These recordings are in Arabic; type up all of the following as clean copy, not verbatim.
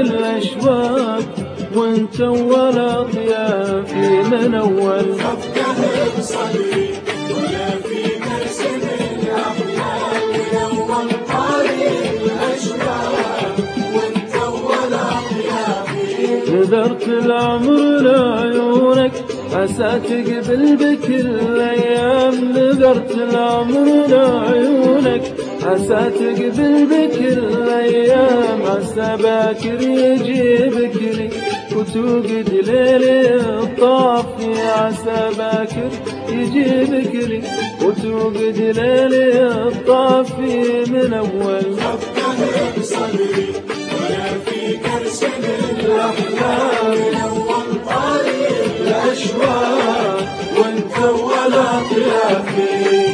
الأشواق وانت ولا ضيافي من أول خفته بصدري ولا في مرسم الأحلام من أول طريق الأشواق وانت ولا ضيافي. نذرت العمر لعيونك عسى تقبل بكل الأيام، نذرت العمر لعيونك عسى تقبل بكل الأيام، عسى باكر يجي بكري وتوقد ليلي الطافي، عسى باكر يجي بكري وتوقد ليلي الطافي من أول خفته بصدري ولا في مرسم الأحلام من أول طريق الأشواق وانت ولا ضيافي.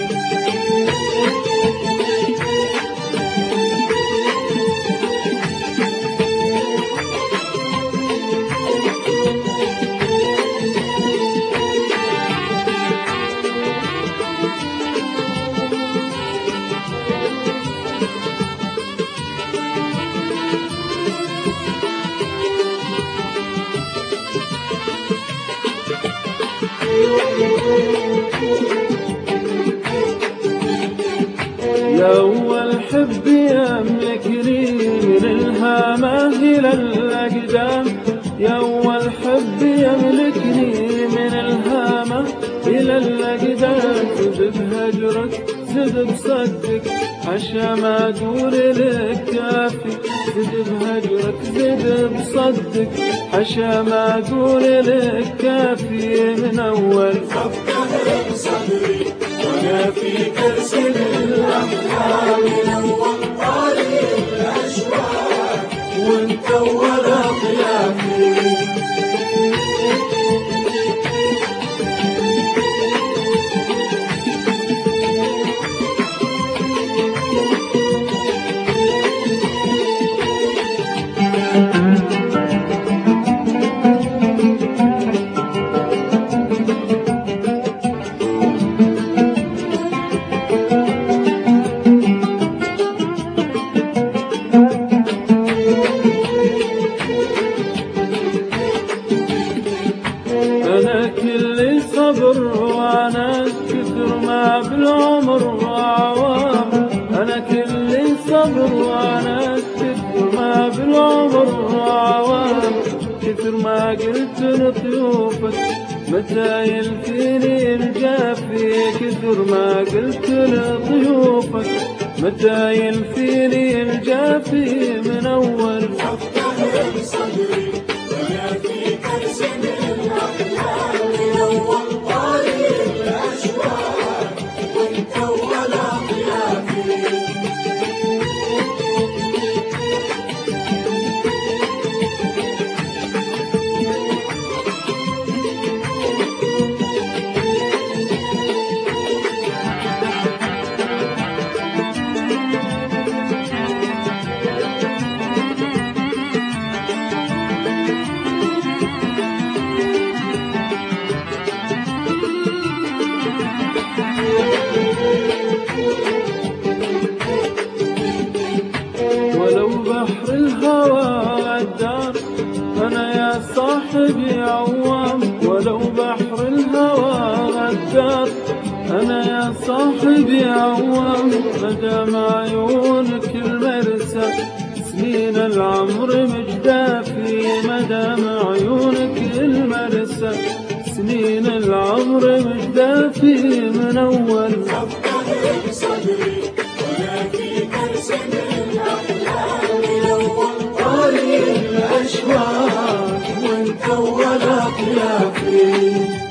يا أول حب يملكني من الهامة إلى الأقدام، يا أول حب يملكني من الهامة إلى الأقدام، زد بهجرك زد بصدق عشا ما أقول لك كافي، زد بهجرك زد بصدق عشا ما أقول لك كافي من أول خفته بصدري ولا في مرسم الأحلام من أول طريق الأشواق وانت ولا ضيافي. أنا كل صبر وأنا كثر ما بالعمر وعوام، أنا كل صبر وأنا كثر ما بالعمر وعوام، كثر ما قلت لطيوفك متى يلفيني الجافي، كثر ما قلت لطيوفك متى يلفيني الجافي من أول خفته بصدري ولا في مرسم الأحلام من أول طريق الأشواق وانت ولا ضيافي. ولو بحر الهوى غدار أنا يا صاحبي عوام، ولو بحر الهوى غدار أنا يا صاحبي عوام، مدام عيونك المرسى سنين العمر مجدافي، مدام عيونك المرسى سنين العمر مجدافي من أول خفته بصدري ولا في مرسم الأحلام من أول طريق الأشواق وانت ولا ضيافي.